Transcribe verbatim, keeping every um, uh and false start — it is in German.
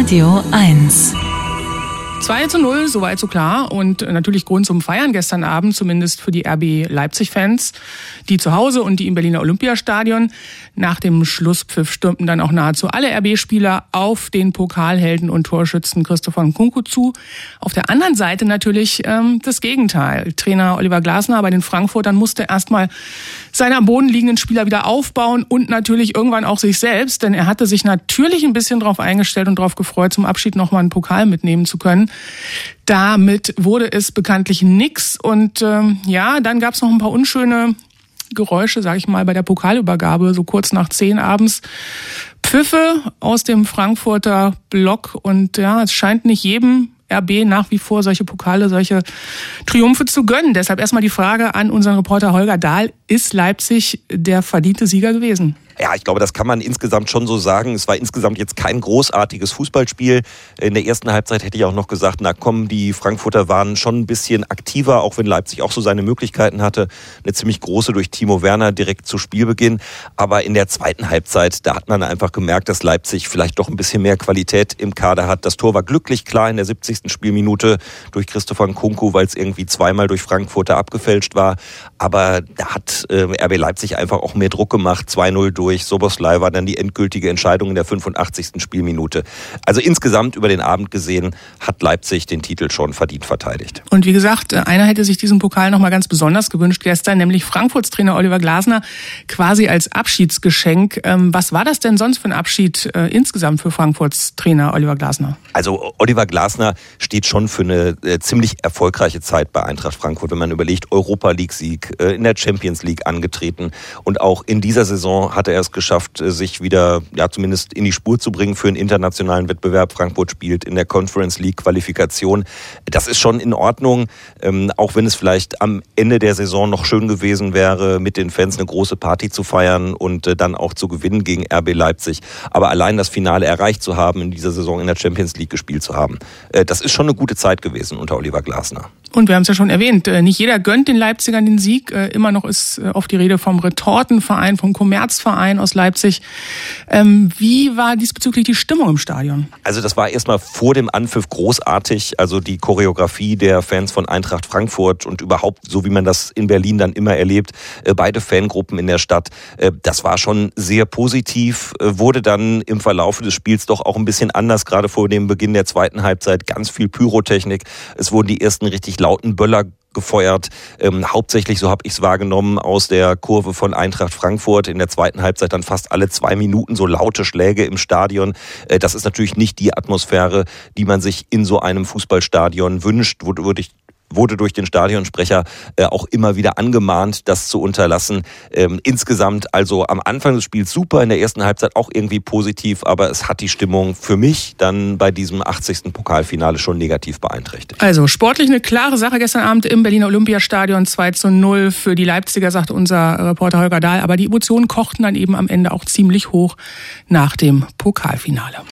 Radio eins. zwei zu null, soweit so klar. Und natürlich Grund zum Feiern gestern Abend, zumindest für die R B Leipzig-Fans, die zu Hause und die im Berliner Olympiastadion. Nach dem Schlusspfiff stürmten dann auch nahezu alle R B-Spieler auf den Pokalhelden und Torschützen Christopher Nkunku zu. Auf der anderen Seite natürlich ähm, das Gegenteil. Trainer Oliver Glasner bei den Frankfurtern musste erstmal seine am Boden liegenden Spieler wieder aufbauen und natürlich irgendwann auch sich selbst, denn er hatte sich natürlich ein bisschen darauf eingestellt und darauf gefreut, zum Abschied nochmal einen Pokal mitnehmen zu können. Damit wurde es bekanntlich nix und ähm, ja, dann gab es noch ein paar unschöne Geräusche, sage ich mal, bei der Pokalübergabe, so kurz nach zehn abends. Pfiffe aus dem Frankfurter Block und ja, es scheint nicht jedem R B nach wie vor solche Pokale, solche Triumphe zu gönnen. Deshalb erstmal die Frage an unseren Reporter Holger Dahl, ist Leipzig der verdiente Sieger gewesen? Ja, ich glaube, das kann man insgesamt schon so sagen. Es war insgesamt jetzt kein großartiges Fußballspiel. In der ersten Halbzeit hätte ich auch noch gesagt, na komm, die Frankfurter waren schon ein bisschen aktiver, auch wenn Leipzig auch so seine Möglichkeiten hatte. Eine ziemlich große durch Timo Werner direkt zu Spielbeginn. Aber in der zweiten Halbzeit, da hat man einfach gemerkt, dass Leipzig vielleicht doch ein bisschen mehr Qualität im Kader hat. Das Tor war glücklich klar in der siebzigsten Spielminute durch Christopher Nkunku, weil es irgendwie zweimal durch Frankfurter abgefälscht war. Aber da hat äh, R B Leipzig einfach auch mehr Druck gemacht, zwei null durch. Soboslai war dann die endgültige Entscheidung in der fünfundachtzigsten Spielminute. Also insgesamt über den Abend gesehen hat Leipzig den Titel schon verdient verteidigt. Und wie gesagt, einer hätte sich diesen Pokal noch mal ganz besonders gewünscht gestern, nämlich Frankfurts Trainer Oliver Glasner, quasi als Abschiedsgeschenk. Was war das denn sonst für ein Abschied äh, insgesamt für Frankfurts Trainer Oliver Glasner? Also Oliver Glasner steht schon für eine äh, ziemlich erfolgreiche Zeit bei Eintracht Frankfurt, wenn man überlegt, Europa-League-Sieg, äh, in der Champions League angetreten und auch in dieser Saison hat er es geschafft, sich wieder, ja, zumindest in die Spur zu bringen für einen internationalen Wettbewerb. Frankfurt spielt in der Conference League Qualifikation. Das ist schon in Ordnung, ähm, auch wenn es vielleicht am Ende der Saison noch schön gewesen wäre, mit den Fans eine große Party zu feiern und äh, dann auch zu gewinnen gegen R B Leipzig. Aber allein das Finale erreicht zu haben, in dieser Saison in der Champions League gespielt zu haben, äh, das ist schon eine gute Zeit gewesen unter Oliver Glasner. Und wir haben es ja schon erwähnt, nicht jeder gönnt den Leipzigern den Sieg. Immer noch ist oft die Rede vom Retortenverein, vom Kommerzverein aus Leipzig. Wie war diesbezüglich die Stimmung im Stadion? Also das war erstmal vor dem Anpfiff großartig. Also die Choreografie der Fans von Eintracht Frankfurt und überhaupt, so wie man das in Berlin dann immer erlebt, beide Fangruppen in der Stadt, das war schon sehr positiv. Wurde dann im Verlauf des Spiels doch auch ein bisschen anders, gerade vor dem Beginn der zweiten Halbzeit. Ganz viel Pyrotechnik. Es wurden die ersten richtig lauten Böller gefeuert, ähm, hauptsächlich, so habe ich es wahrgenommen, aus der Kurve von Eintracht Frankfurt. In der zweiten Halbzeit dann fast alle zwei Minuten so laute Schläge im Stadion. Äh, das ist natürlich nicht die Atmosphäre, die man sich in so einem Fußballstadion wünscht, wo, wo ich wurde durch den Stadionsprecher äh, auch immer wieder angemahnt, das zu unterlassen. Ähm, insgesamt also am Anfang des Spiels super, in der ersten Halbzeit auch irgendwie positiv, aber es hat die Stimmung für mich dann bei diesem achtzigsten Pokalfinale schon negativ beeinträchtigt. Also sportlich eine klare Sache gestern Abend im Berliner Olympiastadion, zwei zu null für die Leipziger, sagt unser Reporter Holger Dahl, aber die Emotionen kochten dann eben am Ende auch ziemlich hoch nach dem Pokalfinale.